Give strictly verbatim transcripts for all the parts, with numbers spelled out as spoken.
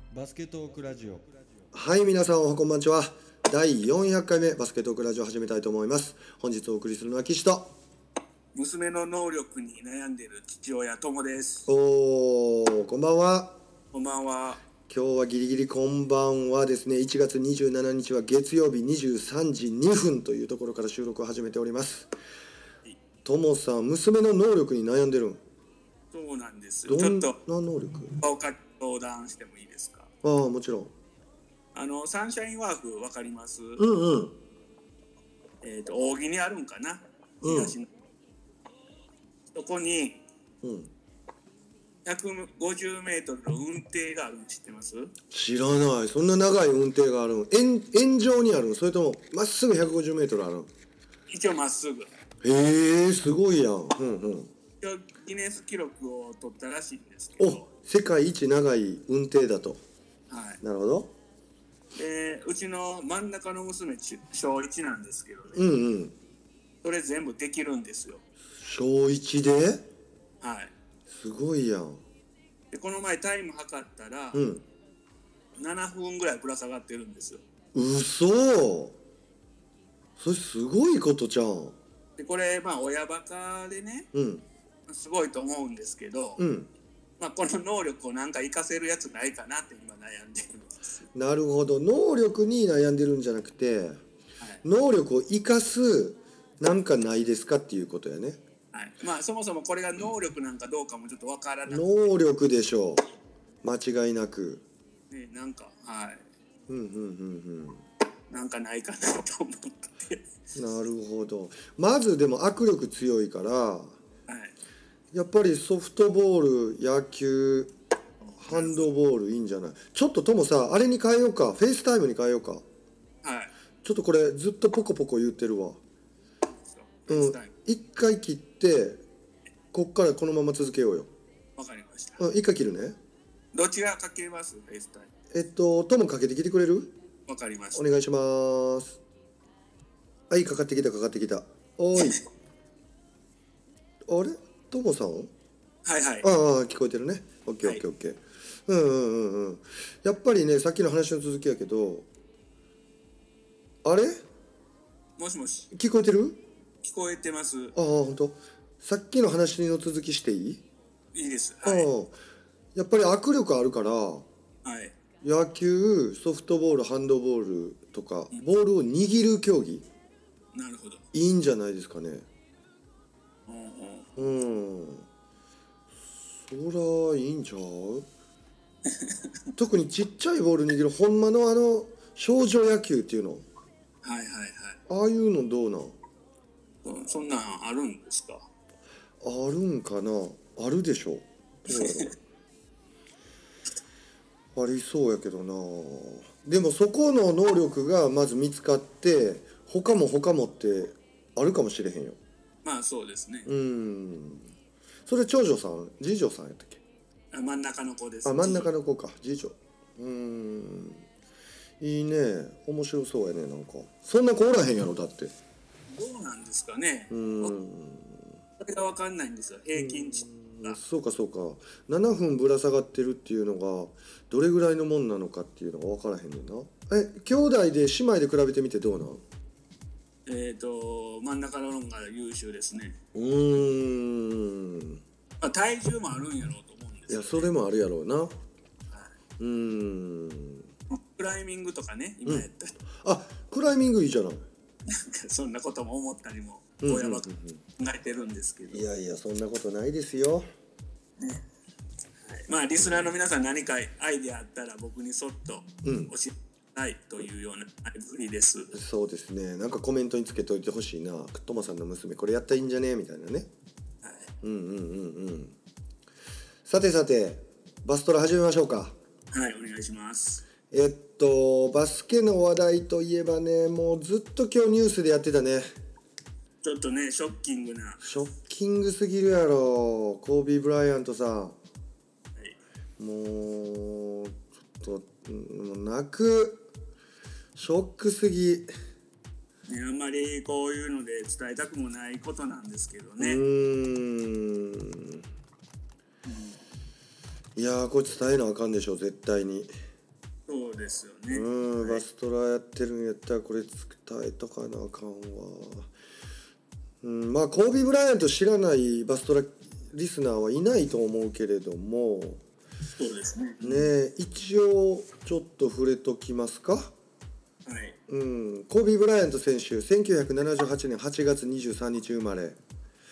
バスケトークラジオ。 はい、皆さんおはこんばんちは。だいよんひゃっかいめバスケトークラジオを始めたいと思います。本日お送りするのは岸と娘の能力に悩んでいる父親友です。 おー、こんばんは。 こんばんは。 今日はギリギリこんばんはですね。いちがつにじゅうしちにちは月曜日にじゅうさんじにふんというところから収録を始めております。友さん、娘の能力に悩んでるん？ そうなんですどよ。ちょんなっと能力？ おか相談してもいいですか？ ああ、もちろん。 あのサンシャインワークわかります？ うんうん。 えっ、と扇にあるんかな、 うん東のそこにうん。 ひゃくごじゅうメートルの運転があるの知ってます？ 知らない。そんな長い運転があるん？円円状にあるん？それともまっすぐひゃくごじゅうメートルあるん？ 一応まっすぐ。 へえ、すごいやん。うんうん。 一応ギネス記録を取ったらしいんですけど、 お、世界一長い運転だと。 はい。 なるほど。 でうちの真ん中の娘ち小いちなんですけどね、 うんうん。 それ全部できるんですよ。 小一で？ はい。 すごいやん。 でこの前タイム測ったら、 うん。 ななふんぐらいぶら下がってるんですよ。 嘘。それすごいことじゃん。 でこれまあ親バカでねうんすごいと思うんですけど、 うん。 まあ、この能力をなんか活かせるやつないかなって今悩んでるんですよ。 なるほど。能力に悩んでるんじゃなくて、 はい能力を生かすなんかないですかっていうことやね。 はい、まあそもそもこれが能力なんかどうかもちょっとわからなく能力でしょう。間違いなく。 て、ね、なんかはいうんうんうんなんかないかなと思ってうん。なるほど。まずでも握力強いから、 はいやっぱりソフトボール、野球、ハンドボールいいんじゃない？ちょっとともさ、あれに変えようか。フェイスタイムに変えようか。 はいちょっとこれずっとポコポコ言ってるわ。 そううんフェイスタイム。 一回切って、こっからこのまま続けようよ。 わかりました。 うん、一回切るね。 どちらかけますフェイスタイム？ えっと、ともかけてきてくれる？ わかりました。 お願いします。はい、かかってきたかかってきた。おーい。あれともさん？ はいはい。 ああ、聞こえてるね。オッケーオッケーオッケー。うんうんうんうん。やっぱりね、さっきの話の続きやけど、あれもしもし聞こえてる？ 聞こえてます？ ああ、ほんと。さっきの話の続きしていい？ いいです。 ああはいやっぱり握力あるから、 はい野球、ソフトボール、ハンドボールとか、ボールを握る競技、 なるほど。 いいんじゃないですかね。 うんうんうん。そら、いいんちゃう？特にちっちゃいボール握る、ほんまのあの、少女野球っていうの。 はいはいはい。 ああいうのどうなん？ うんそんなんあるんですか？ あるんかな？あるでしょ。どうやろう。ありそうやけどな。でもそこの能力がまず見つかって、他も他もってあるかもしれへんよ。 まあそうですね。 うん。それ長女さん、次女さんやったっけ？ あ真ん中の子です。 あ、真ん中の子か、次女。うーん。いいね。面白そうやね、なんか。そんな子おらへんやろ、だって。 どうなんですかね。 うーん。 それがわかんないんですよ。平均値が。 そうかそうか。ななふんぶら下がってるっていうのがどれぐらいのもんなのかっていうのが分からへんねんな。え、兄弟で姉妹で比べてみてどうなん？ えっ、と真ん中の方が優秀ですね。 うーん。 まあ、体重もあるんやろうと思うんですよ、 いや、それもあるやろうな。うーん。 クライミングとかね、今やったら、 あ、クライミングいいじゃない。 そんなことも思ったりもうんうんうん親ばっか考えてるんですけど、 いやいや、そんなことないですよ。 はい、まあリスナーの皆さん何かアイデアあったら僕にそっとうん教えたいというようなふりです、 そうですね。なんかコメントにつけといてほしいな。トモさんの娘これやったらいいんじゃねみたいなね。 はい、 うんうんうんうん。さてさて、バストラ始めましょうか。 はい、お願いします。 えっと、バスケの話題といえばね、もうずっと今日ニュースでやってたね。 ちょっとねショッキングな、 ショッキングすぎるやろ。コービー・ブライアントさん。 はい、 もう、ちょっと、もう泣く。ショックすぎ。 ね、あんまりこういうので伝えたくもないことなんですけどうね。 ーん。いやー、これ伝えなあかんでしょ、絶対に。 ですよね。 うん、 はい、 バストラやってるんやったらこれ伝えとかなあかんわ。うん、まあコービー・ブライアント知らないバストラリスナーはいないと思うけれどもそうですね。 ね、一応ちょっと触れときますか。 はい、 うん、コービー・ブライアント選手せんきゅうひゃくななじゅうはちねんはちがつにじゅうさんにち生まれ、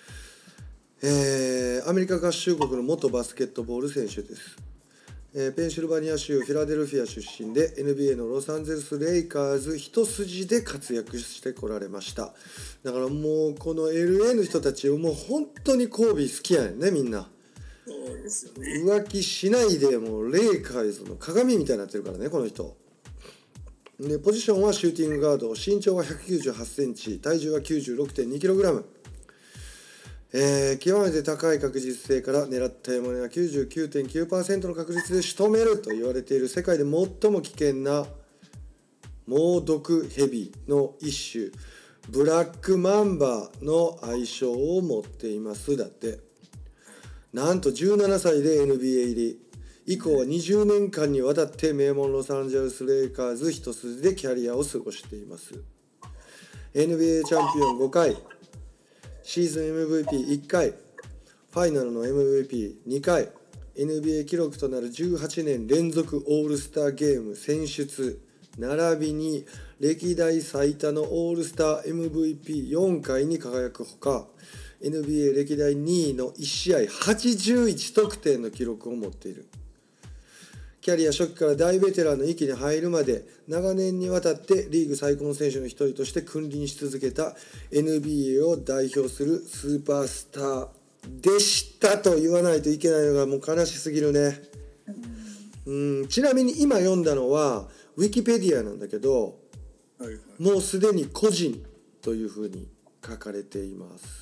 えーアメリカ合衆国の元バスケットボール選手です。えーペンシルバニア州フィラデルフィア出身で エヌビーエー のロサンゼルス・レイカーズ一筋で活躍してこられました。だからもうこの エルエー の人たちもう本当にコービー好きやねんね、みんな。 そうですよね。 浮気しないでもうレイカーズの鏡みたいになってるからね、この人で。ポジションはシューティングガード、身長はひゃくきゅうじゅうはちセンチ、体重は きゅうじゅうろくてんにキログラム、えー、極めて高い確実性から狙った獲物は きゅうじゅうきゅうてんきゅうパーセント の確率で仕留めると言われている世界で最も危険な猛毒ヘビの一種ブラックマンバーの愛称を持っていますだって。なんとじゅうななさいで エヌビーエー 入り以降はにじゅうねんかんにわたって名門ロサンゼルスレイカーズ一筋でキャリアを過ごしています。 エヌビーエー チャンピオンごかい、シーズン エムブイピーいっかい、ファイナルの エムブイピーにかい、 エヌビーエー 記録となるじゅうはちねん連続オールスターゲーム選出並びに歴代最多のオールスター エムブイピーよん 回に輝くほか、 エヌビーエー 歴代にいのいち試合はちじゅういち得点の記録を持っている。キャリア初期から大ベテランの域に入るまで長年にわたってリーグ最高の選手の一人として君臨し続けた エヌビーエー を代表するスーパースターでしたと言わないといけないのがもう悲しすぎるね。うん、ちなみに今読んだのはウィキペディアなんだけど、 はいはい、 もうすでに個人というふうに書かれています。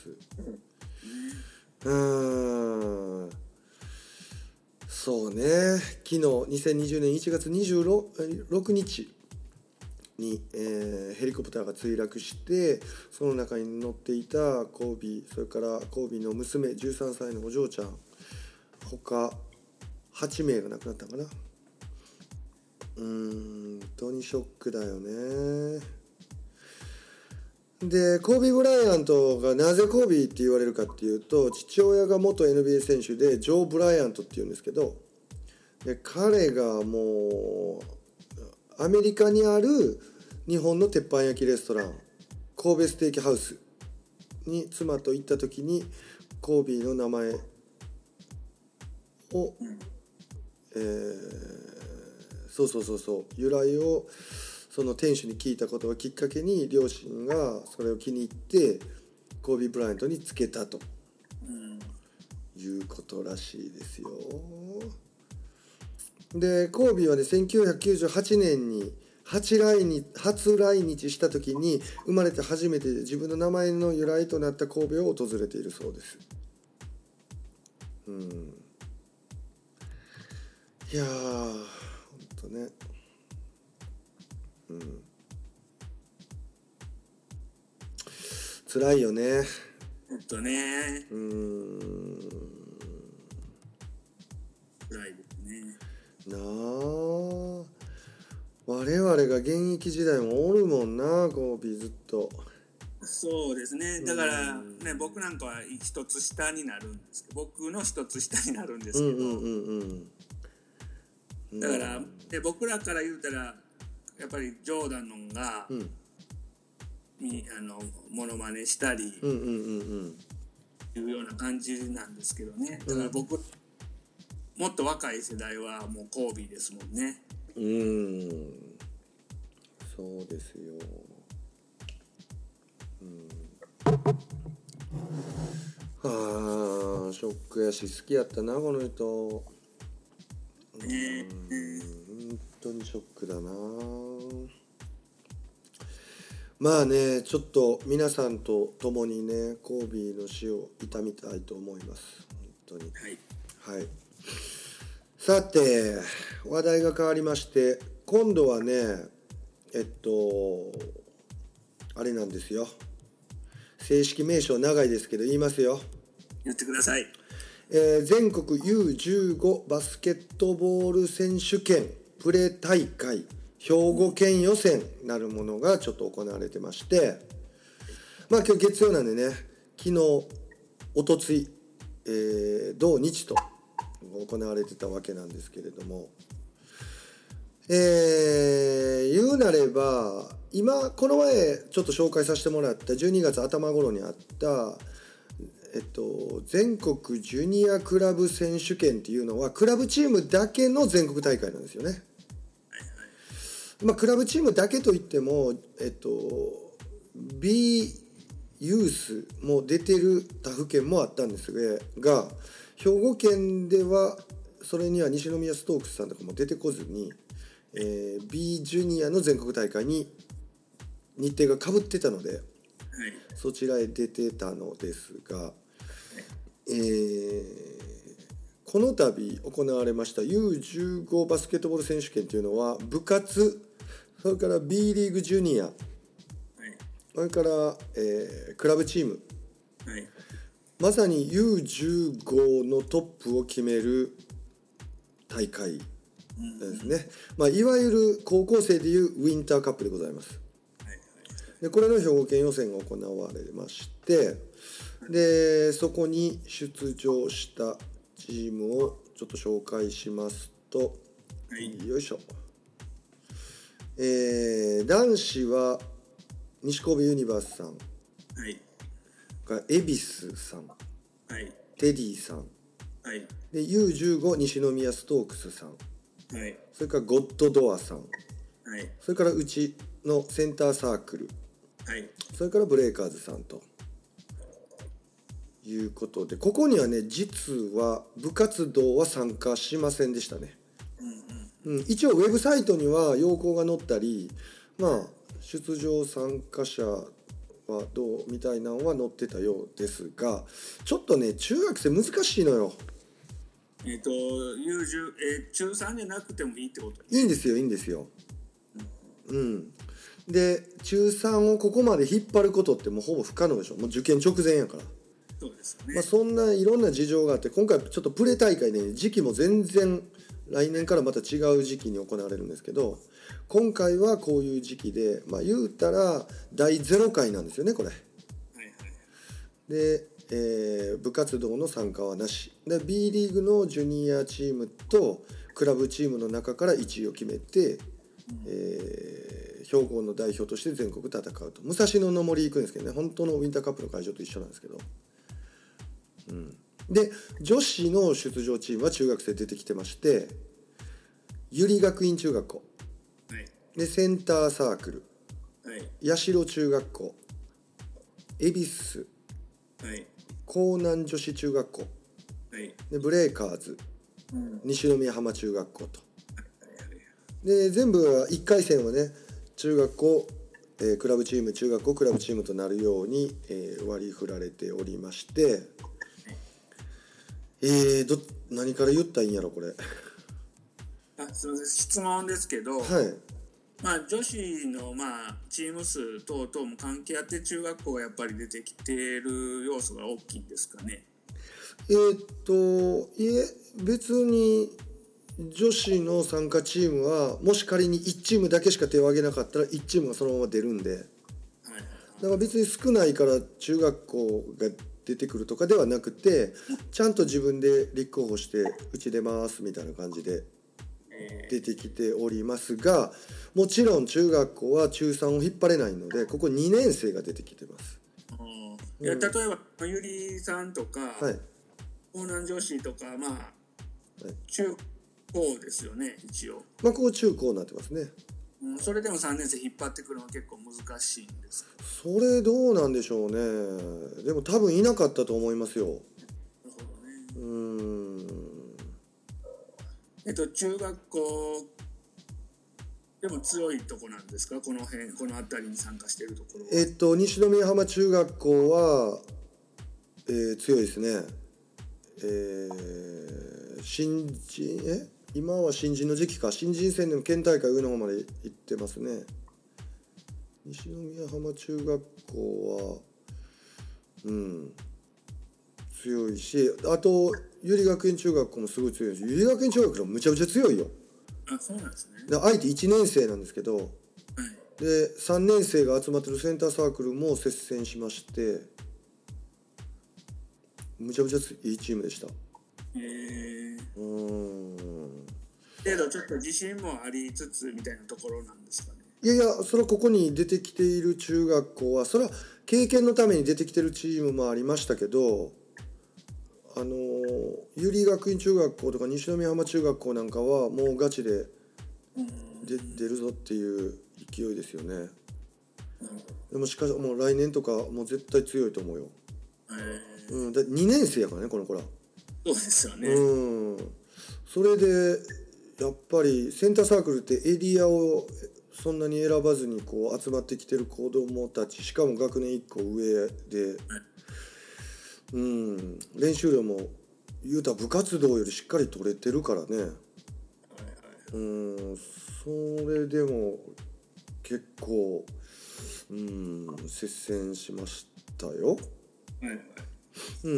うーん、そうね、昨日にせんにじゅうねんいちがつにじゅうろくにちに、えーヘリコプターが墜落して、その中に乗っていたコービー、それからコービーの娘じゅうさんさいのお嬢ちゃん他はちめいが亡くなったかな。うーん、本当にショックだよね。でコービー・ブライアントがなぜコービーって言われるかっていうと、父親が元 エヌビーエー 選手でジョー・ブライアントっていうんですけど、で彼がもうアメリカにある日本の鉄板焼きレストラン神戸ステーキハウスに妻と行った時にコービーの名前を、えー、そうそうそうそう由来をその店主に聞いたことがきっかけに両親がそれを気に入ってコービー・ブライアントにつけたということらしいですよ。でコービーはねせんきゅうひゃくきゅうじゅうはちねんに初来日、初来日した時に生まれて初めて自分の名前の由来となった神戸を訪れているそうです。うん、いやーほんとね、うん、辛いよね。 ほんとね。 うーん、 辛いですね。 なあ、我々が現役時代もおるもんな、コービーずっと。 そうですね。だからね、僕なんかは一つ下になるんですけど、僕の一つ下になるんですけど、 うんうんうんうん、 だからで僕らから言うたらやっぱりジョーダンのが、 うんにあのモノマネしたりうんうんうんうんいうような感じなんですけどね。だから僕、うん、もっと若い世代はもうコービーですもんね。 うーん、そうですよ。うん、はあ、ショックやし好きやったなこの人。うん、 ね、 本当にショックだな。まあね、ちょっと皆さんと共にねコービーの死を悼みたいと思います。本当に。はい。はい。さて話題が変わりまして、今度はねえっとあれなんですよ。正式名称長いですけど言いますよ。 言ってください。 えー、全国 ユーじゅうご バスケットボール選手権プレ大会兵庫県予選なるものがちょっと行われてまして、まあ今日月曜なんでね、昨日おとつい、えー、土日と行われてたわけなんですけれども、えー、言うなれば今この前ちょっと紹介させてもらったじゅうにがつ頭頃にあったえっと、全国ジュニアクラブ選手権っていうのはクラブチームだけの全国大会なんですよね。まあ、クラブチームだけといっても、えっと、B ユースも出てる他府県もあったんですが、兵庫県ではそれには西宮ストークスさんとかも出てこずに、えー、B ジュニアの全国大会に日程がかぶってたので、そちらへ出てたのですが、えー、この度行われました ユーじゅうご バスケットボール選手権というのは部活、それから B リーグジュニア、それから、えー、クラブチーム、まさに ユーじゅうご のトップを決める大会ですね。まあ、いわゆる高校生でいうウィンターカップでございます。でこれの兵庫県予選が行われまして、でそこに出場したチームをちょっと紹介しますと、はい、よいしょ、えー、男子は西神戸ユニバースさん、はい、が恵比寿さん、はい、テディさん、はい、で ユーじゅうご 西宮ストークスさん、はい、それからゴッドドアさん、はい、それからうちのセンターサークル、はい、それからブレイカーズさんということで、ここにはね実は部活動は参加しませんでしたね、うんうんうん、一応ウェブサイトには要項が載ったり、まあ出場参加者はどうみたいなのは載ってたようですが、ちょっとね中学生難しいのよ。 えっと ユーじゅう、えー、中さんじゃなくてもいいってこと？ いいんですよいいんですよ、うん、うんで中さんをここまで引っ張ることってもうほぼ不可能でしょ。もう受験直前やから。 そうですね。 まあ、そんないろんな事情があって、今回ちょっとプレ大会ね時期も全然来年からまた違う時期に行われるんですけど、今回はこういう時期で、まあ言うたらだいゼロかいなんですよねこれ。はいはい、で、えー、部活動の参加はなしで B リーグのジュニアチームとクラブチームの中からいちいを決めて、うんえー、兵庫の代表として全国戦うと。武蔵野の森行くんですけどね、本当のウィンターカップの会場と一緒なんですけど、うん、で女子の出場チームは中学生出てきてまして、百合学院中学校、はい、でセンターサークル、はい、社中学校、恵比寿、はい、江南女子中学校、はい、でブレイカーズ、うん、西宮浜中学校と、で全部はいっかい戦はね中学校、えー、クラブチーム中学校クラブチームとなるように、えー、割り振られておりまして、えー、ど何から言ったらいいんやろこれ。 あすみません質問ですけど、はい、まあ、女子の、まあ、チーム数等々も関係あって中学校がやっぱり出てきている要素が大きいんですかね。 えー、っといえ別に女子の参加チームはもし仮にいちチームだけしか手を挙げなかったらいちチームがそのまま出るんで、はい、だから別に少ないから中学校が出てくるとかではなくて、ちゃんと自分で立候補してうち出ますみたいな感じで出てきておりますが、もちろん中学校は中さんを引っ張れないのでここにねん生が出てきてます。 いや例えばゆりさんとか、はい、江南女子とかまあ、はい、中高ですよね一応。 まあここ中高になってますね。 うん、それでもさんねん生引っ張ってくるのは結構難しいんですか？ それどうなんでしょうね。でも多分いなかったと思いますよ。なるほどね。うーん。 えっと中学校でも強いとこなんですか？この辺この辺りに参加しているところは。 えっと西宮浜中学校は、えー、強いですね。えー、新人え今は新人の時期か。新人戦でも県大会上の方まで行ってますね。西宮浜中学校はうん強いし、あと百合学園中学校もすごい強いし、百合学園中学校もむちゃむちゃ強いよ。 あ、そうなんですね。 で相手いちねん生なんですけど、はい、でさんねん生が集まってるセンターサークルも接戦しまして、むちゃむちゃいいチームでした。へえ。うーん。けどちょっと自信もありつつみたいなところなんですかね。 いやいや、それはここに出てきている中学校はそれは経験のために出てきてるチームもありましたけど、あの有利学院中学校とか西宮浜中学校なんかはもうガチでで出るぞっていう勢いですよね。でもしかしもう来年とかもう絶対強いと思うよ。うん、だにねん生やからねこの子ら。 そうですよね。 うん。それでやっぱりセンターサークルってエリアをそんなに選ばずにこう集まってきてる子どもたち、しかも学年いっこ上で、うん、練習量も言うたら部活動よりしっかり取れてるからね。うん、それでも結構、うん、接戦しましたよ。はいはい、うん。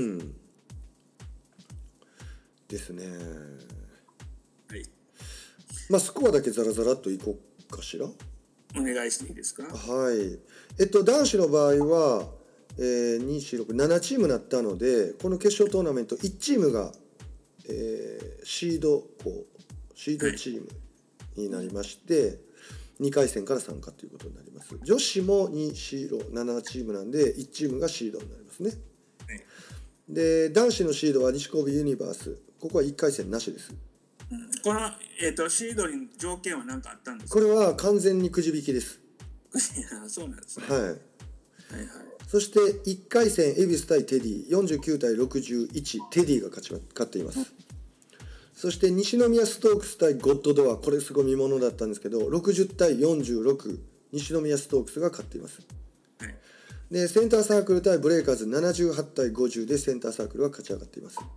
ですね。はい。まあスコアだけザラザラっといこうかしら。 お願いしていいですか。 はい。えっと男子の場合は、えー、に、よん、ろく、ななチームになったので、この決勝トーナメントいちチームが、えー、シード校、シードチームになりまして、はい、にかい戦から参加ということになります。女子もに、よん、ろく、ななチームなんでいちチームがシードになりますね。はい、で男子のシードは西神戸ユニバース、ここはいっかい戦なしです。 うん、この、えーと、シードに条件は何かあったんですか。 これは完全にくじ引きです。 そうなんですね。 はい。はいはい。そしていっかい戦恵比寿対テディよんじゅうきゅうたいろくじゅういち、テディが勝ち勝っています。うん、そして西宮ストークス対ゴッドドア、これすごい見ものだったんですけどろくじゅうたいよんじゅうろく、西宮ストークスが勝っています。はい、でセンターサークル対ブレイカーズななじゅうはちたいごじゅうでセンターサークルが勝ち上がっています。はい、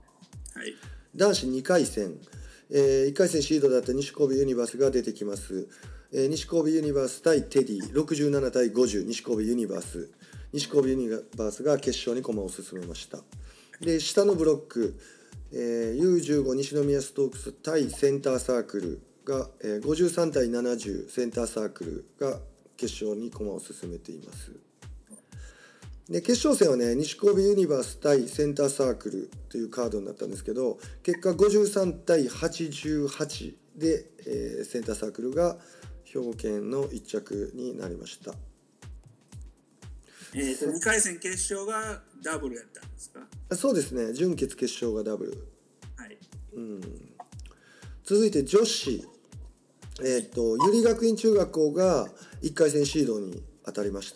男子にかい戦、えー、いっかい戦シードだった西神戸ユニバースが出てきます。えー、西神戸ユニバース対テディろくじゅうななたいごじゅう、西神戸ユニバース、西神戸ユニバースが決勝に駒を進めました。で下のブロック、えー、ユーじゅうご 西宮ストークス対センターサークルが、えー、ごじゅうさんたいななじゅう、センターサークルが決勝に駒を進めています。で決勝戦はね西神戸ユニバース対センターサークルというカードになったんですけど、結果ごじゅうさんたいはちじゅうはちで、えー、センターサークルが兵庫県のいっ着になりました。 えー、とにかい戦決勝がダブルやったんですか。 そうですね、準決決勝がダブル。はい。うん。続いて女子、えっと由利学院中学校がいっかい戦シードに当たりました。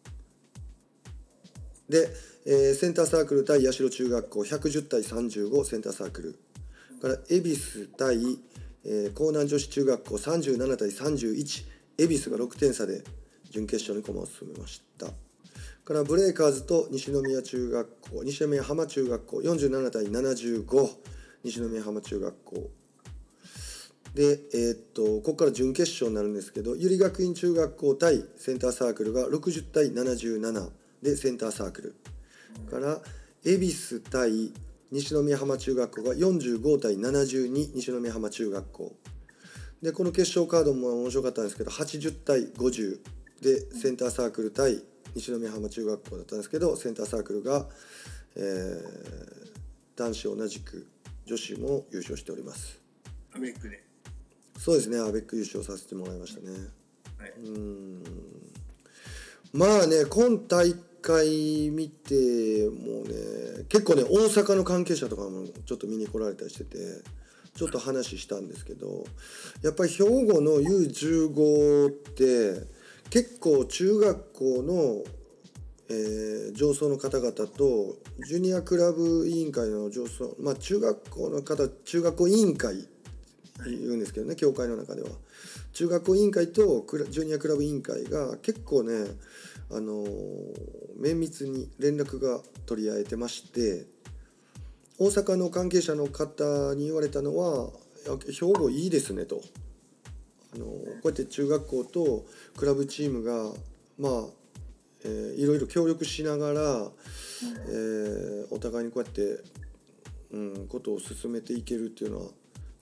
で、えー、センターサークル対八代中学校ひゃくじゅうたいさんじゅうご、センターサークルから恵比寿対、えー、江南女子中学校さんじゅうななたいさんじゅういち、恵比寿がろくてん差で準決勝に駒を進めました。からブレイカーズと西宮中学校、西宮浜中学校よんじゅうななたいななじゅうご、西宮浜中学校で、えー、っとここから準決勝になるんですけど、由利学院中学校対センターサークルがろくじゅうたいななじゅうななでセンターサークルから恵比寿対西宮浜中学校がよんじゅうごたいななじゅうに、西宮浜中学校で、この決勝カードも面白かったんですけどはちじゅうたいごじゅうでセンターサークル対西宮浜中学校だったんですけど、センターサークルが、えー、男子同じく女子も優勝しております。 アベックで。 そうですね、アベック優勝させてもらいましたね。はい、うーんまあね、今大会見てもね、結構ね大阪の関係者とかもちょっと見に来られたりしてて、ちょっと話したんですけど、やっぱり兵庫の ユーじゅうご って結構中学校の、えー、上層の方々とジュニアクラブ委員会の上層、まあ中学校の方、中学校委員会言うんですけどね、協会の中では中学校委員会とジュニアクラブ委員会が結構ね、あのー、綿密に連絡が取り合えてまして、大阪の関係者の方に言われたのは、兵庫いいですねと。あのこうやって中学校とクラブチームがまあ、えー、いろいろ協力しながら、えー、お互いにこうやって、うん、ことを進めていけるっていうのは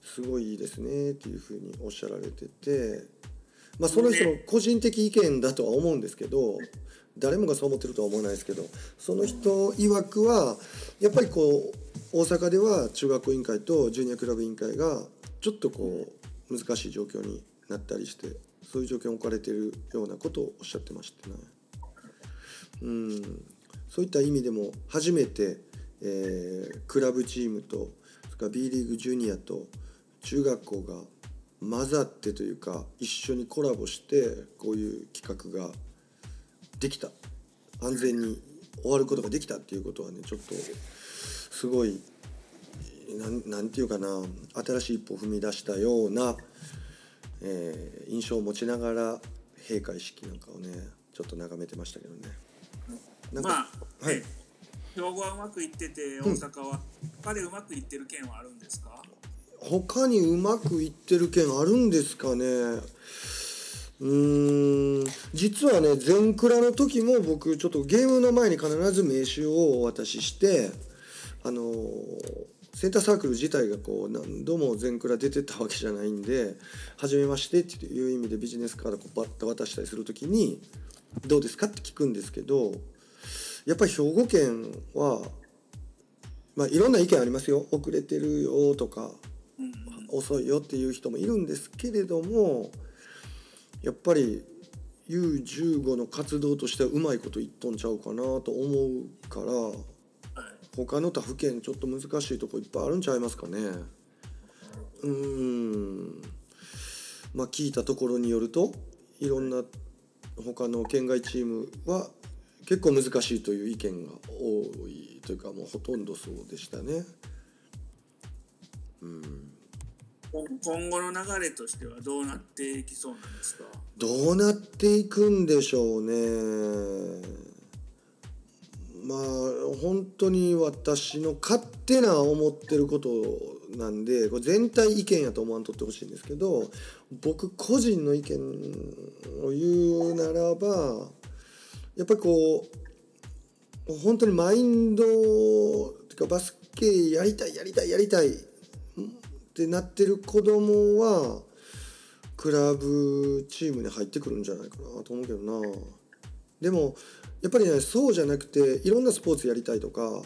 すごいいいですねっていうふうにおっしゃられてて、まあその人の個人的意見だとは思うんですけど、誰もがそう思ってるとは思わないですけど、その人曰くはやっぱりこう大阪では中学校委員会とジュニアクラブ委員会がちょっとこう難しい状況になったりして、そういう状況に置かれているようなことをおっしゃってましてね。うん、そういった意味でも初めて、えー、クラブチームとそれから B リーグジュニアと中学校が混ざってというか一緒にコラボしてこういう企画ができた、安全に終わることができたっていうことはね、ちょっとすごいなん、なんていうかな、新しい一歩を踏み出したような、えー、印象を持ちながら閉会式なんかをねちょっと眺めてましたけどね。 なんかまあ、はい、兵庫はうまくいってて大阪は、うん、他でうまくいってる県はあるんですか？ 他にうまくいってる県あるんですかね。うーん、実はね全クラの時も僕ちょっとゲームの前に必ず名刺をお渡しして、あのー、センターサークル自体がこう何度も全クラ出てたわけじゃないんで、初めましてっていう意味でビジネスカードをバッと渡したりする時にどうですかって聞くんですけど、やっぱり兵庫県は、まあ、いろんな意見ありますよ。遅れてるよとか、うん、遅いよっていう人もいるんですけれども、やっぱり ユーじゅうご の活動としてはうまいこといっとんちゃうかなと思うから、他の他府県ちょっと難しいとこいっぱいあるんちゃいますかね。うーん、まあ聞いたところによるといろんな他の県外チームは結構難しいという意見が多いというか、もうほとんどそうでしたね。うん、 今後の流れとしてはどうなっていきそうなんですか？ どうなっていくんでしょうね。まあ本当に私の勝手な思ってることなんで、これ全体意見やと思わんとってほしいんですけど、僕個人の意見を言うならば、やっぱりこう本当にマインドっていうかバスケやりたいやりたいやりたいってなってる子供はクラブチームに入ってくるんじゃないかなと思うけどな。でもやっぱりね、そうじゃなくていろんなスポーツやりたいとか、うん、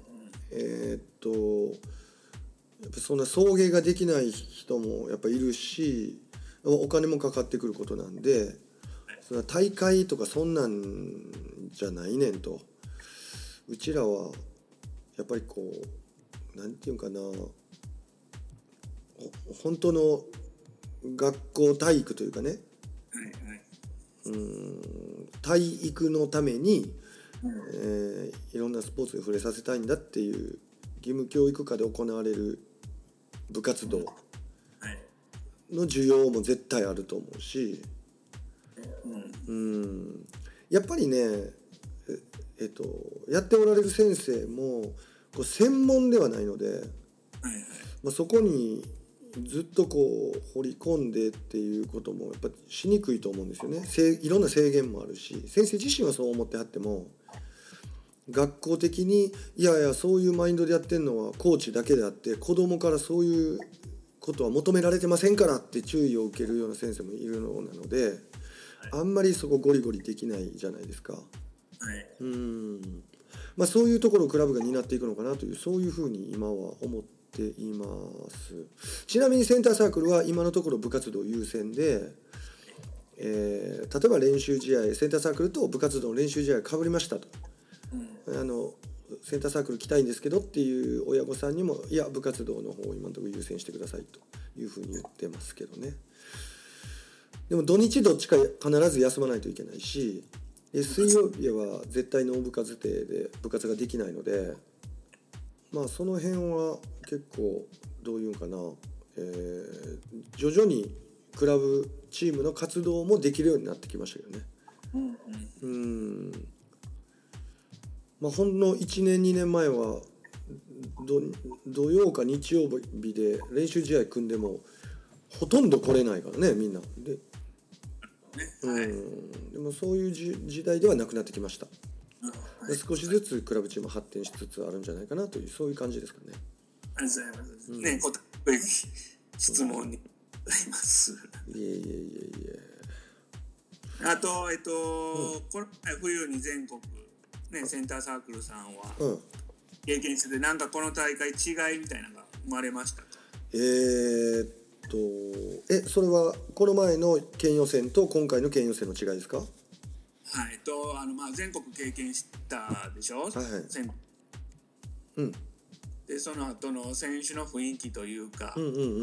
えー、っとやっぱそんな送迎ができない人もやっぱいるし、お金もかかってくることなんで、それは大会とかそんなんじゃないねんと。うちらはやっぱりこうなんていうかな、本当の学校体育というかね、うーん、体育のために、えー、いろんなスポーツに触れさせたいんだっていう義務教育下で行われる部活動の需要も絶対あると思うし、うん、やっぱりね、え、えっと、やっておられる先生もこう専門ではないので、まあ、そこにずっとこう掘り込んでっていうこともやっぱしにくいと思うんですよね。いろんな制限もあるし、先生自身はそう思ってはっても学校的にいやいやそういうマインドでやってるのはコーチだけであって、子供からそういうことは求められてませんからって注意を受けるような先生もいるのなので、あんまりそこゴリゴリできないじゃないですか。うん、まあそういうところをクラブが担っていくのかなという、そういうふうに今は思ってています。ちなみにセンターサークルは今のところ部活動優先で、えー、例えば練習試合、センターサークルと部活動の練習試合が被りましたと、うん、あのセンターサークル来たいんですけどっていう親御さんにも、いや部活動の方を今のところ優先してくださいというふうに言ってますけどね。でも土日どっちか必ず休まないといけないし、で水曜日は絶対ノー部活定で部活ができないので、まあその辺は結構どういうんかな、えー、徐々にクラブチームの活動もできるようになってきましたけどね。うんうん、うんまあほんのいちねんにねんまえは土曜か日曜日で練習試合組んでもほとんど来れないからね、みんなで、うん、でもそういう時代ではなくなってきました。少しずつクラブチーム発展しつつあるんじゃないかなという、そういう感じですかね。 ありがとうございます、うん、ね、答え質問にございます。 いえいえいえいえ。あとえっと、うん、この冬に全国ねセンターサークルさんは、うん、経験してて、なんかこの大会違いみたいなのが生まれましたか？ えー、っとえそれはこの前の県予選と今回の県予選の違いですか？はい、 とあのまあ全国経験したでしょ。はいはい。うん。でその後の選手の雰囲気というか、うんうんうんうん。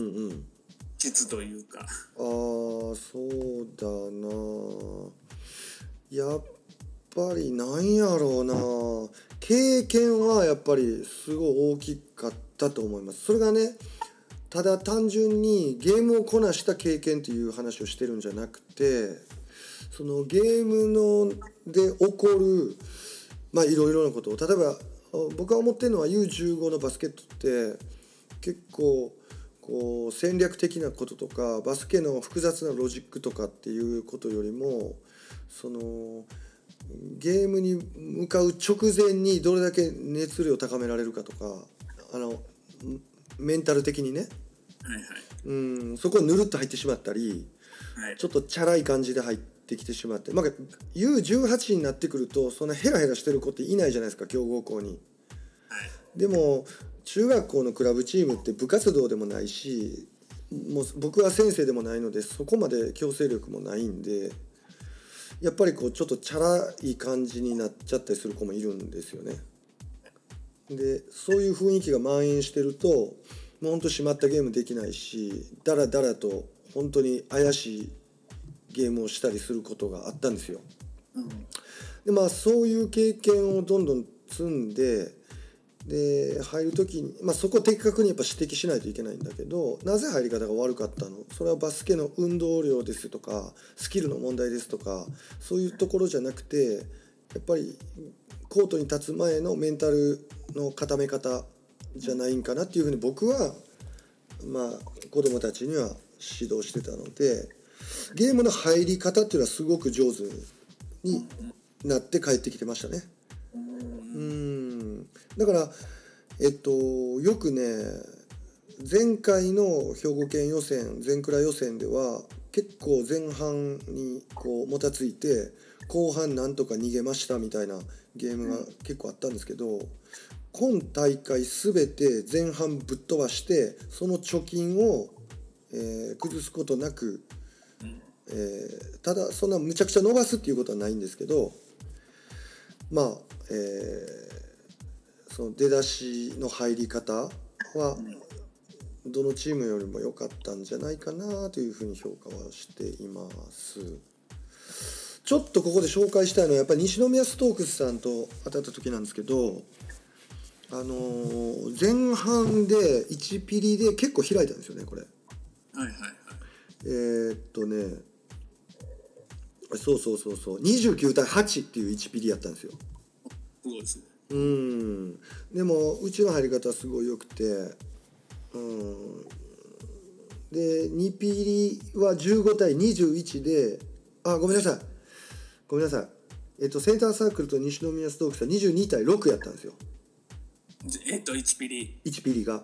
質というか。ああそうだな。やっぱりなんやろうな。経験はやっぱりすごい大きかったと思います。それがね。ただ単純にゲームをこなした経験という話をしてるんじゃなくて、そのゲームので起こるまあいろいろなことを、例えば僕が思ってるのは ユーじゅうご のバスケットって結構こう戦略的なこととかバスケの複雑なロジックとかっていうことよりも、そのゲームに向かう直前にどれだけ熱量を高められるかとか、あのメンタル的にね、はいはい、うんそこをぬるっと入ってしまったり、はい、ちょっとチャラい感じで入ってきてしまって、まあ、ユーじゅうはち になってくるとそんなヘラヘラしてる子っていないじゃないですか、強豪校に、はい、でも中学校のクラブチームって部活動でもないし、もう僕は先生でもないのでそこまで強制力もないんで、やっぱりこうちょっとチャラい感じになっちゃったりする子もいるんですよね。でそういう雰囲気が蔓延してるともうほんと締まったゲームできないし、だらだらと本当に怪しいゲームをしたりすることがあったんですよ、うん、でまあそういう経験をどんどん積んでで入る時に、まあ、そこを的確にやっぱ指摘しないといけないんだけど、なぜ入り方が悪かったの、それはバスケの運動量ですとかスキルの問題ですとかそういうところじゃなくて、やっぱりコートに立つ前のメンタルの固め方じゃないんかなっていうふうに僕はまあ子供たちには指導してたので、ゲームの入り方っていうのはすごく上手になって帰ってきてましたね。うんだからえっとよくね、前回の兵庫県予選全倉予選では結構前半にこうもたついて後半なんとか逃げましたみたいなゲームが結構あったんですけど、今大会すべて前半ぶっ飛ばしてその貯金を、えー、崩すことなく、えー、ただそんなむちゃくちゃ伸ばすっていうことはないんですけど、まあ、えー、その出だしの入り方はどのチームよりも良かったんじゃないかなというふうに評価はしています。ちょっとここで紹介したいのはやっぱり西宮ストークスさんと当たった時なんですけど、あのー、前半でいちピリで結構開いたんですよねこれ。はいはいはい。えー、っとねそうそうそうそうにじゅうきゅうたいはちっていういちピリやったんですよ。すごいですね。うんでもうちの入り方はすごい良くて、うんでにピリはじゅうごたいにじゅういちで、あごめんなさいごめんなさいえっとセンターサークルと西宮ストークスはにじゅうにたいろくやったんですよ。 えっといちピリいちピリが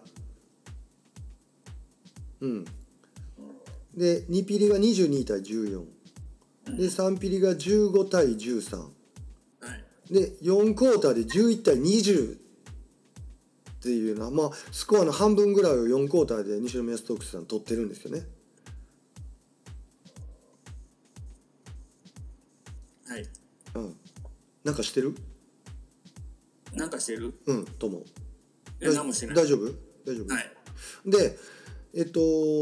うんでにピリがにじゅうにたいじゅうよんでさんピリがじゅうごたいじゅうさん、はい、でよんクォーターでじゅういちたいにじゅうっていうのは、まあスコアの半分ぐらいをよんクォーターで西宮ストークスさん取ってるんですよね。はい、うん、なんかしてるなんかしてるうんともいや何もしてない。 大丈夫大丈夫、はい、でえっと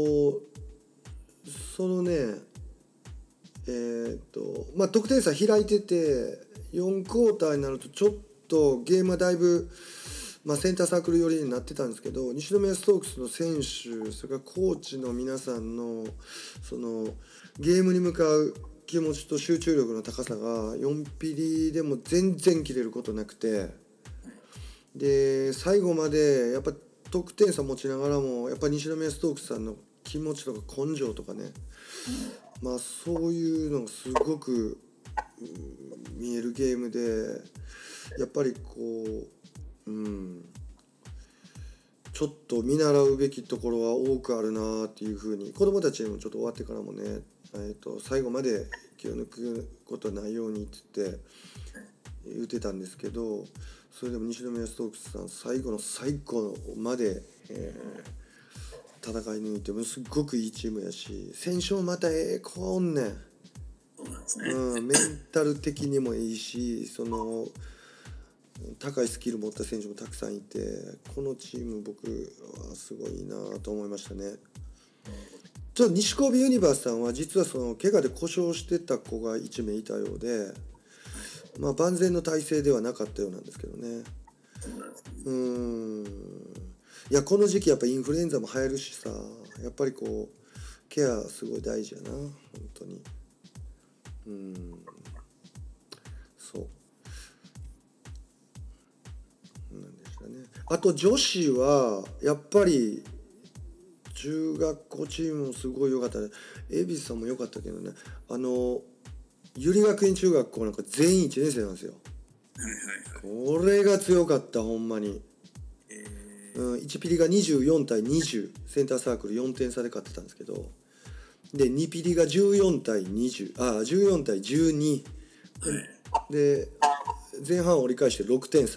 そのねえー、っとまあ得点差開いててよんクォーターになるとちょっとゲームはだいぶ、まあ、センターサークル寄りになってたんですけど、西宮ストークスの選手それからコーチの皆さんのそのゲームに向かう気持ちと集中力の高さがよんピリでも全然切れることなくて、で最後までやっぱ得点差持ちながらもやっぱ西宮ストークスさんの気持ちとか根性とかね、まあそういうのがすごく見えるゲームで、やっぱりこううんちょっと見習うべきところは多くあるなっていうふうに、子どもたちにもちょっと終わってからもね、えー、と最後まで気を抜くことはないようにって言って言ってたんですけど、それでも西宮ストークスさん最後の最後まで、えー、戦い抜いてもすっごくいいチームやし、選手もまたええ子おんねん。 そうなんですね、 うん、メンタル的にもいいし、その高いスキル持った選手もたくさんいて、このチーム僕はすごいなと思いましたね。ちょっと西神戸ユニバースさんは実はその怪我で故障してた子がいち名いたようで、まあ万全の体制ではなかったようなんですけどね。うーん、いやこの時期やっぱインフルエンザも流行るしさ、やっぱりこうケアすごい大事やな本当に。うーん、そうなんでしたね。あと女子はやっぱり中学校チームもすごい良かったね。恵比寿さんも良かったけどね、あの百合学院中学校なんか全員いちねん生なんですよ。 はいはいはい、 これが強かったほんまに、 えーうん、いちピリがにじゅうよんたいにじゅう、センターサークルよんてん差で勝ってたんですけど、でにピリがじゅうよんたいにじゅう、あじゅうよんたいじゅうに、 はい、 で前半折り返してろくてん差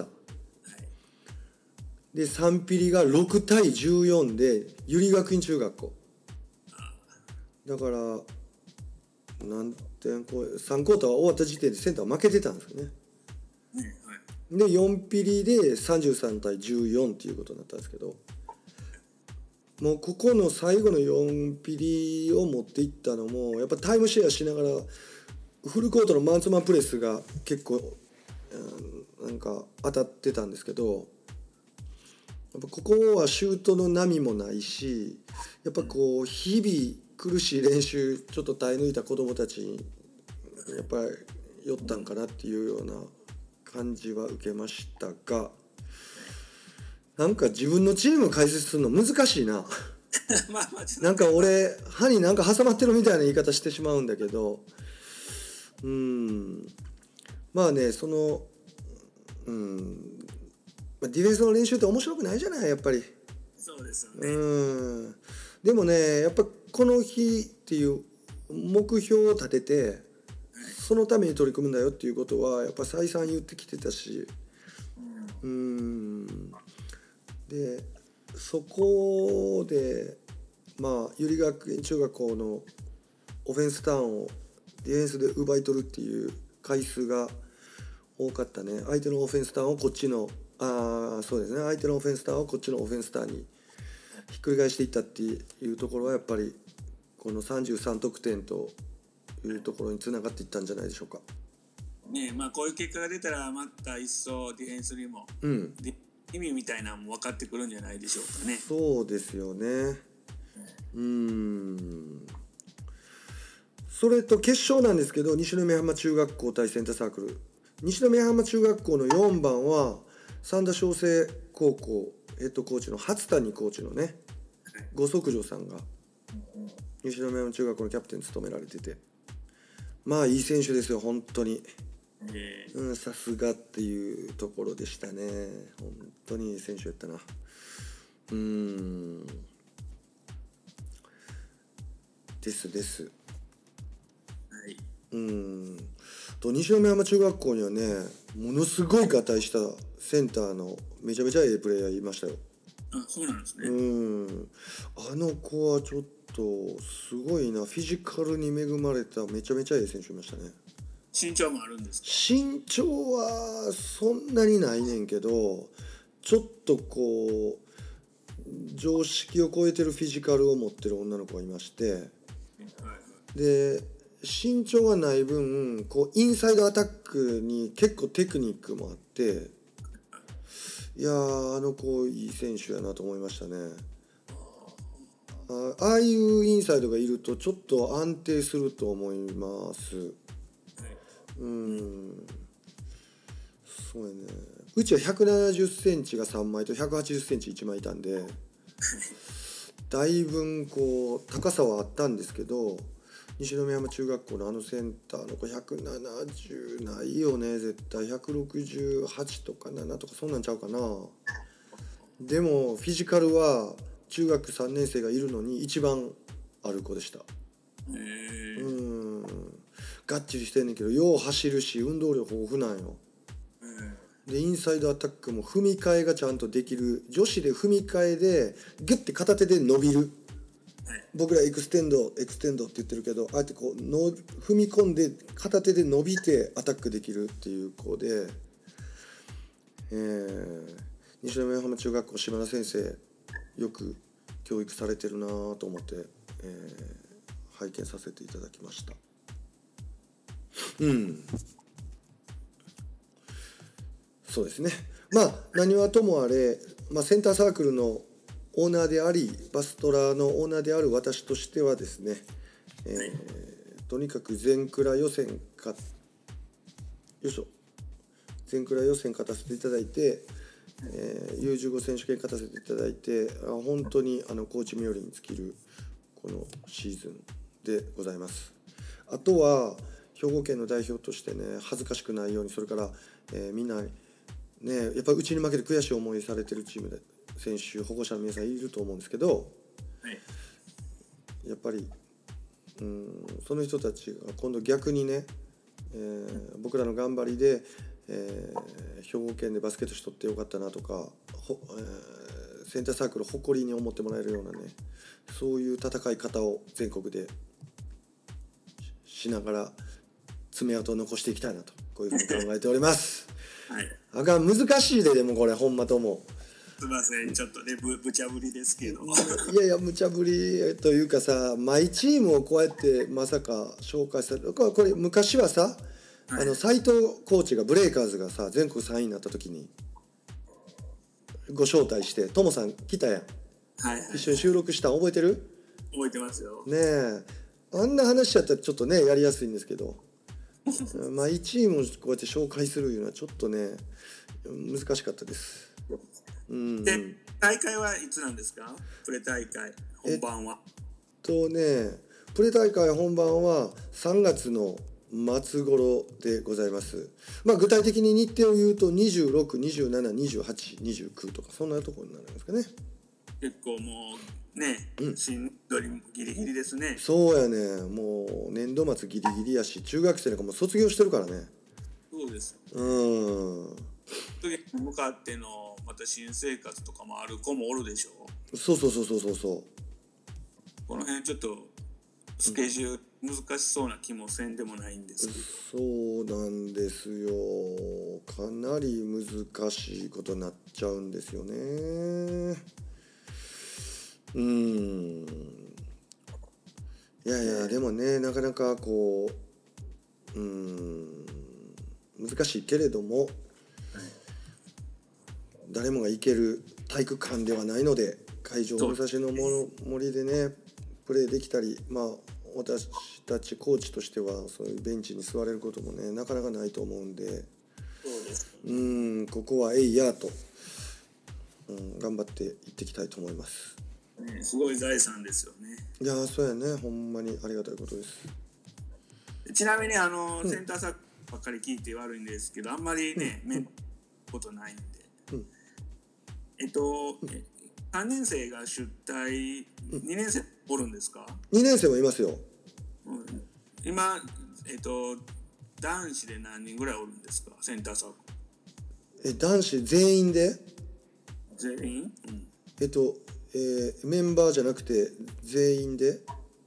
で、さんピリがろくたいじゅうよんで百合学院中学校だから、なんてこうさんクォーター終わった時点でセンター負けてたんですよね。 ねはい、 でよんピリでさんじゅうさんたいじゅうよんっていうことになったんですけど、もうここの最後のよんピリを持っていったのもやっぱタイムシェアしながらフルコートのマンツーマンプレスが結構、うん、なんか当たってたんですけど、やっぱここはシュートの波もないし、やっぱこう日々苦しい練習ちょっと耐え抜いた子どもたちにやっぱり酔ったんかなっていうような感じは受けましたが、なんか自分のチーム解説するの難しいなまあまあなんか俺歯になんか挟まってるみたいな言い方してしまうんだけど、うーんまあね、そのうんディフェンスの練習って面白くないじゃないやっぱり。 そうですよね。 うんでもね、やっぱこの日っていう目標を立ててそのために取り組むんだよっていうことはやっぱ再三言ってきてたし、うんでそこでまあ百合学園中学校のオフェンスターンをディフェンスで奪い取るっていう回数が多かったね。相手のオフェンスターンをこっちのあそうですね相手のオフェンスターンをこっちのオフェンスターンにひっくり返していったっていうところはやっぱりこのさんじゅうさん得点というところにつながっていったんじゃないでしょうか。 ねえ、まあこういう結果が出たらまた一層ディフェンスにも、 うん、 意味みたいなのも分かってくるんじゃないでしょうかね。 そうですよね。うーんそれと決勝なんですけど、西宮浜中学校対センターサークル、西宮浜中学校のよんばんは三田商成高校ヘッドコーチの初谷コーチのね五足城さんが西宮浜中学校のキャプテン務められてて、まあいい選手ですよ本当に。うん、さすがっていうところでしたね。本当にいい選手やったな。うーんですです。 はい。 うんと西宮山中学校にはねものすごい合体したセンターのめちゃめちゃいいプレーヤーいましたよ。 あ、そうなんですね。 うんあの子はちょっとすごいな、フィジカルに恵まれためちゃめちゃいい選手いましたね。 身長もあるんですか？ 身長はそんなにないねんけど、ちょっとこう常識を超えてるフィジカルを持ってる女の子がいまして、 はいはい、 で身長がない分こうインサイドアタックに結構テクニックもあって、いやーあの子いい選手やなと思いましたね。あ, ああいうインサイドがいるとちょっと安定すると思います。うん、そうやね。うちはひゃくななじゅっセンチがさんまいとひゃくはちじゅっセンチいちまいいたんで、だいぶこう高さはあったんですけど、西宮山中学校のあのセンターの子ひゃくななじゅうないよね絶対。ひゃくろくじゅうはちとかななとかそんなんちゃうかな。 でもフィジカルは中学さんねん生がいるのに一番ある子でした。 へうんがっちりしてんねんけどよう走るし運動量豊富なんよ。でインサイドアタックも踏み替えがちゃんとできる。女子で踏み替えでギュッて片手で伸びる、僕らエクステンドエクステンドって言ってるけど、あえてこうの踏み込んで片手で伸びてアタックできるっていう子で、えー、西宮浜中学校島田先生よく教育されてるなと思って、えー、拝見させていただきました。うんそうですね。まあ何はともあれ、まあ、センターサークルのオーナーでありバストラのオーナーである私としてはですね、えー、とにかく全クラ予選かよいしょ全クラ予選勝たせていただいて、えー、ユーじゅうご 選手権勝たせていただいて、あ本当にあのコーチ冥利に尽きるこのシーズンでございます。あとは兵庫県の代表としてね恥ずかしくないように、それから、えー、みんなねやっぱりうちに負けて悔しい思いされてるチームで選手保護者の皆さんいると思うんですけど、はい、やっぱりうんその人たちが今度逆にね、えー、僕らの頑張りで、えー、兵庫県でバスケットしとってよかったなとか、ほ、えー、センターサークルを誇りに思ってもらえるようなねそういう戦い方を全国でしながら爪痕を残していきたいなとこういうふうに考えておりますはい、あかん難しいででもこれほんまともすみませんちょっとねぶ無茶ぶりですけどいやいや無茶ぶりというかさ毎チームをこうやってまさか紹介されるこれ昔はさ、はい、あの斉藤コーチがブレイカーズがさ全国さんいになった時にご招待してトモさん来たやん、はいはい、一緒に収録したん覚えてる？ 覚えてますよねえあんな話やったらちょっとねやりやすいんですけど毎チームをこうやって紹介するいうのはちょっとね難しかったです。 うん、で大会はいつなんですか？プレ大会本番はえっとねプレ大会本番はさんがつの末頃でございます。まあ具体的に日程を言うとにじゅうろく、にじゅうなな、にじゅうはち、にじゅうきゅうとかそんなところになるんですかね。 結構もうね、うん、新度にギリギリですね。 そうやねもう年度末ギリギリやし中学生なんかもう卒業してるからね。 そうですうん次向かってのまた新生活とかもある子もおるでしょう。そうそうそうそうそうそうこの辺ちょっとスケジュール難しそうな気もせんでもないんですけど、うん、そうなんですよかなり難しいことになっちゃうんですよね。うんいやいやでもねなかなかこううん難しいけれども、はい、誰もが行ける体育館ではないので会場武蔵野森でねプレーできたり、まあ私たちコーチとしてはそういうベンチに座れることもねなかなかないと思うんで、そうですうんここはえいやと、うん、頑張って行っていきたいと思います。 ね、すごい財産ですよね。 いやそうやねほんまにありがたいことです。 ちなみにあの、うん、センターサッカーばっかり聞いて悪いんですけどあんまりね、うん、面倒ことないんで、うん、えっと、うん、さんねん生が出隊、うん、にねん生おるんですか？ にねん生もいますよ、 うん、今えっと男子で何人ぐらいおるんですかセンターサークル？え男子全員で？ 全員？うん、 えっとえー、メンバーじゃなくて全員で、はい、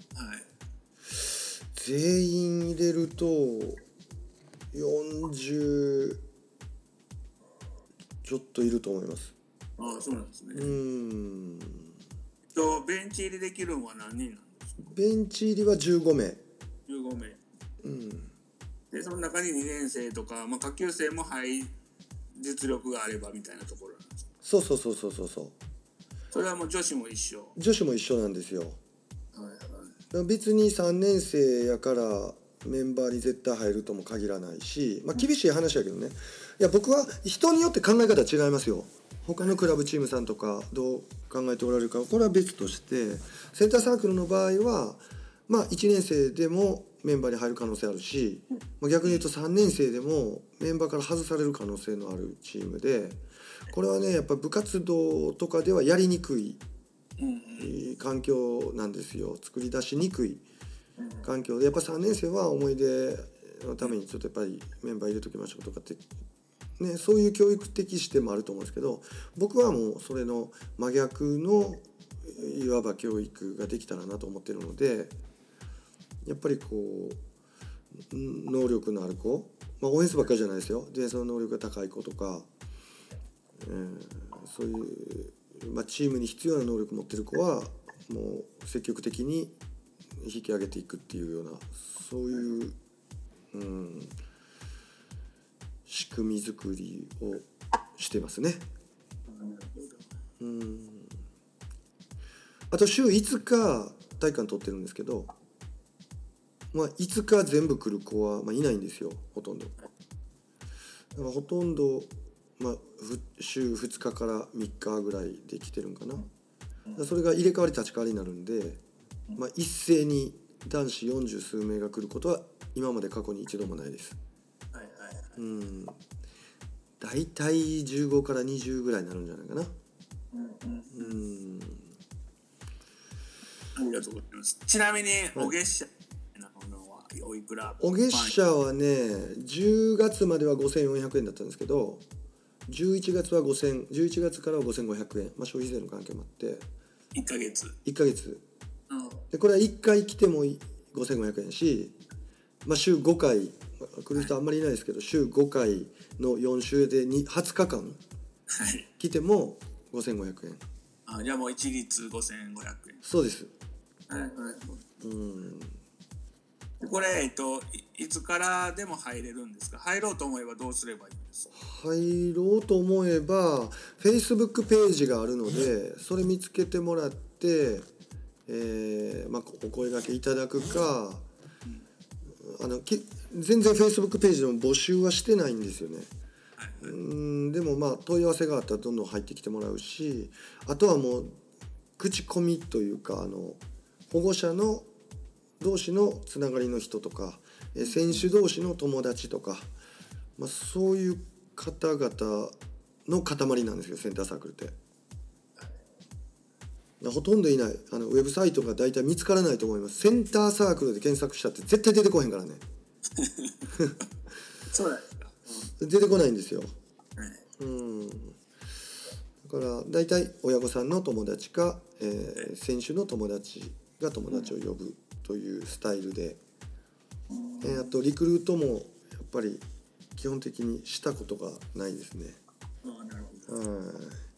全員入れるとよんじゅうちょっといると思います。 ああそうなんですね。 うんとベンチ入りできるのは何人なんですか？ ベンチ入りはじゅうごめい。 じゅうごめい。 うん。 でその中ににねん生とか、まあ、下級生も入実力があればみたいなところなんですか？ そうそうそうそうそうそう。 それはもう女子も一緒。 女子も一緒なんですよ。はいはい、別にさんねん生やからメンバーに絶対入るとも限らないし、まあ、厳しい話やけどね。いや僕は人によって考え方違いますよ。他のクラブチームさんとかどう考えておられるかこれは別として、センターサークルの場合はまあいちねん生でもメンバーに入る可能性あるし、まあ、逆に言うとさんねん生でもメンバーから外される可能性のあるチームで、 これはねやっぱ部活動とかではやりにくい環境なんですよ。作り出しにくい環境で、やっぱさんねん生は思い出のためにちょっとやっぱりメンバー入れときましょうとかってね、そういう教育的視点もあると思うんですけど、僕はもうそれの真逆のいわば教育ができたらなと思ってるので、やっぱりこう能力のある子、まあオフェンスばっかりじゃないですよ、ディフェンスの能力が高い子とか、えー、そういう、まあ、チームに必要な能力を持ってる子はもう積極的に引き上げていくっていうような、そういう、うん、仕組み作りをしてますね。うん。あと週いつか体育館取ってるんですけど、まあいつか全部来る子は、まあ、いないんですよ、ほとんど。だからほとんど、まあ、週ふつかからみっかぐらいで来てるんかな。だそれが入れ替わり立ち替わりになるんで、まあ、一斉に男子よんじゅう数名が来ることは今まで過去に一度もないです。はいはいはい、うん、だいたいじゅうごからにじゅうぐらいになるんじゃないかな。うんうん、 ありがとうございます。ちなみにお月謝なのはおいくら？ お月謝はねじゅうがつまではごせんよんひゃくえんだったんですけど、じゅういちがつはごせん、じゅういちがつからはごせんごひゃくえん、まあ、消費税の関係もあっていっかげついっかげつ、うん、でこれはいっかい来てもごせんごひゃくえんし、まあ、週ごかい来る人あんまりいないですけど、週ごかいのよん週ではつかかん来てもごせんごひゃくえん。 あ、じゃあもう一律ごせんごひゃくえん。 そうです。 はいはい。うん。これえっと い, いつからでも入れるんですか？入ろうと思えばどうすればいいんですか？ 入ろうと思えば Facebook ページがあるので、それ見つけてもらって、えーまあ、お声掛けいただくか、あのき全然 Facebook ページでも募集はしてないんですよね。うんでもまあ問い合わせがあったらどんどん入ってきてもらうし、あとはもう口コミというか、あの保護者の同士のつながりの人とか、選手同士の友達とか、まあ、そういう方々の塊なんですよ、センターサークルって。ほとんどいない。あのウェブサイトが大体見つからないと思います。センターサークルで検索したって絶対出てこへんからね。 そうなんですか。 うん、出てこないんですよ。うん。だから大体親御さんの友達か、えー、選手の友達が友達を呼ぶというスタイルで、えー、あとリクルートもやっぱり基本的にしたことがないですね。 ああ、なるほど。 はい。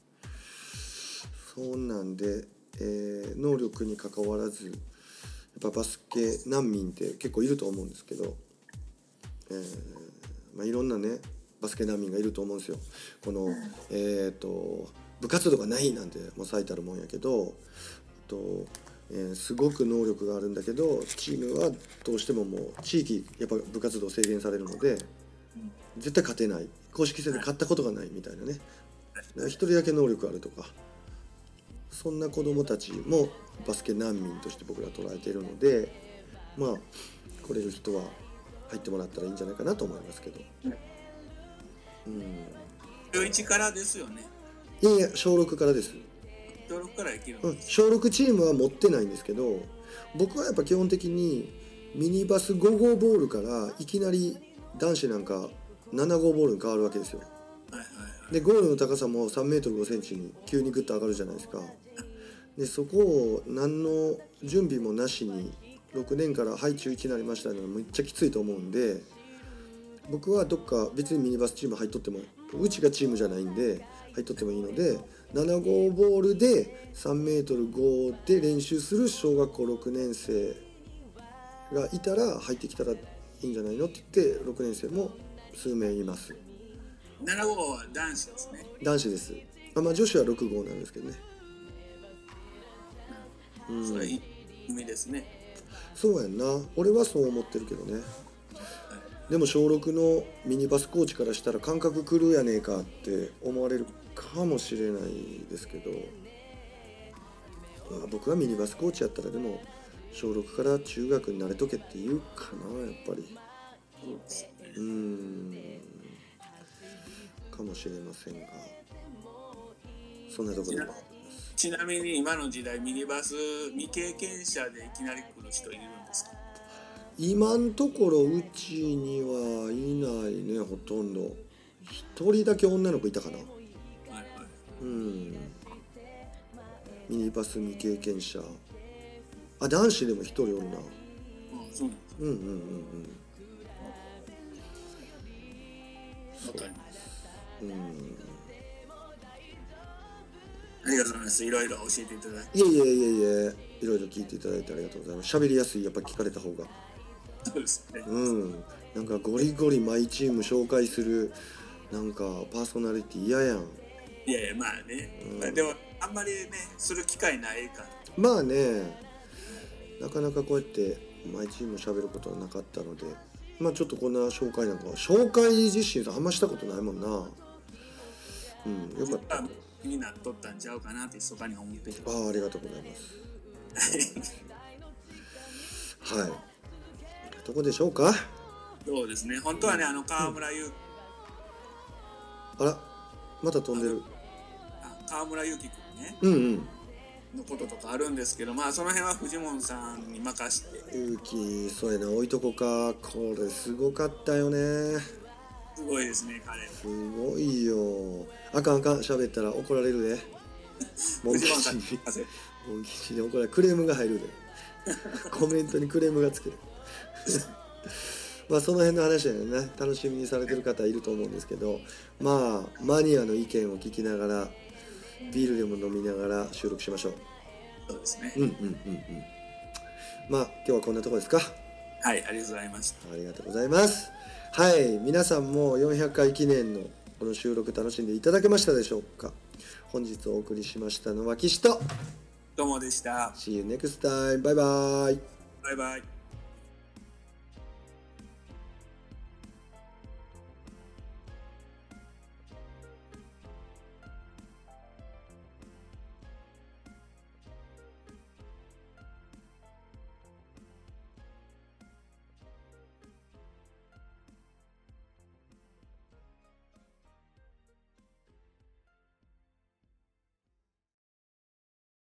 そうなんで、えー、能力に関わらずやっぱバスケ難民って結構いると思うんですけど、えーまあ、いろんなねバスケ難民がいると思うんですよ。この、えー、と部活動がないなんてもう最たるもんやけど、と、えー、すごく能力があるんだけどチームはどうしてももう地域やっぱ部活動制限されるので絶対勝てない、公式戦で勝ったことがないみたいなね、一人だけ能力あるとか、そんな子どもたちもバスケ難民として僕ら捉えているので、まあ来れる人は入ってもらったらいいんじゃないかなと思いますけど、うん、 じゅういちからですよね。 いやいや小ろくからです。 小ろくからできるんうん、 です。 小ろくチームは持ってないんですけど、僕はやっぱ基本的にミニバスご号ボールからいきなり男子なんかなな号ボールに変わるわけですよ。 はいはいはい、 でゴールの高さもさんメートルごセンチに急にグッと上がるじゃないですか。でそこを何の準備もなしにろくねんからはい中いちになりましたのがめっちゃきついと思うんで、僕はどっか別にミニバスチーム入っとっても、うちがチームじゃないんで入っとってもいいので、なな号ボールでさんメートルごで練習する小学校ろくねん生がいたら入ってきたらいいんじゃないのって言ってろくねん生も数名います。 なな号は男子ですね。 男子です。あ、まあ女子はろく号なんですけどね。 うん、それいい意味ですね。 そうやんな。俺はそう思ってるけどね。でも小ろくのミニバスコーチからしたら感覚狂うやねえかって思われるかもしれないですけど、まあ、僕はミニバスコーチやったらでも小ろくから中学に慣れとけって言うかな、やっぱり。うーんかもしれませんが、 そんなところでちなみに今の時代ミニバス未経験者でいきなり来る人いるんですか？ 今んところうちにはいないね。ほとんど一人だけ女の子いたかな。はいはい、うん。ミニバス未経験者、あ、男子でも一人おるな。あ、そうなんですか。うんうんうんうん。 わかります。うん。ありがとうございます。いろいろ教えていただいて。 いえいえいえいえ、いろいろ聞いていただいてありがとうございます。喋りやすい、やっぱ聞かれた方が。 そうですね。 うん。なんかゴリゴリ毎チーム紹介するなんかパーソナリティ嫌やん。 いやいや、まあね、うん、まあ、でもあんまりねする機会ないから。 まあね、なかなかこうやって毎チーム喋ることはなかったので、まあちょっとこんな紹介なんか紹介実習あんましたことないもんな。うん、よかった。 気になっとったんちゃうかなって密かに思っていた。 ああ、ありがとうございます。はい。どこでしょうか。 そうですね。本当はね、あの川村優、 うん、あら、また飛んでる。 あ、川村優輝くんね。 うんうん。 のこととかあるんですけど、まあその辺は藤本さんに任して。 優輝、そうやな、置いとこか。これすごかったよね。 すごいですね、彼。 すごいよ。あかんあかん、喋ったら怒られるで。モン吉に、モン吉に怒られる。クレームが入るで。コメントにクレームがつく。まあその辺の話だよね。楽しみにされてる方いると思うんですけど、まあマニアの意見を聞きながら、ビールでも飲みながら収録しましょう。 そうですね。 うんうんうんうん。まあ今日はこんなところですか。 はい、ありがとうございました。 ありがとうございます。はい、皆さんもよんひゃっかい記念のこの収録楽しんでいただけましたでしょうか。本日お送りしましたのは岸とどうもでした。 See you next time. バイバイ。 バイバイ。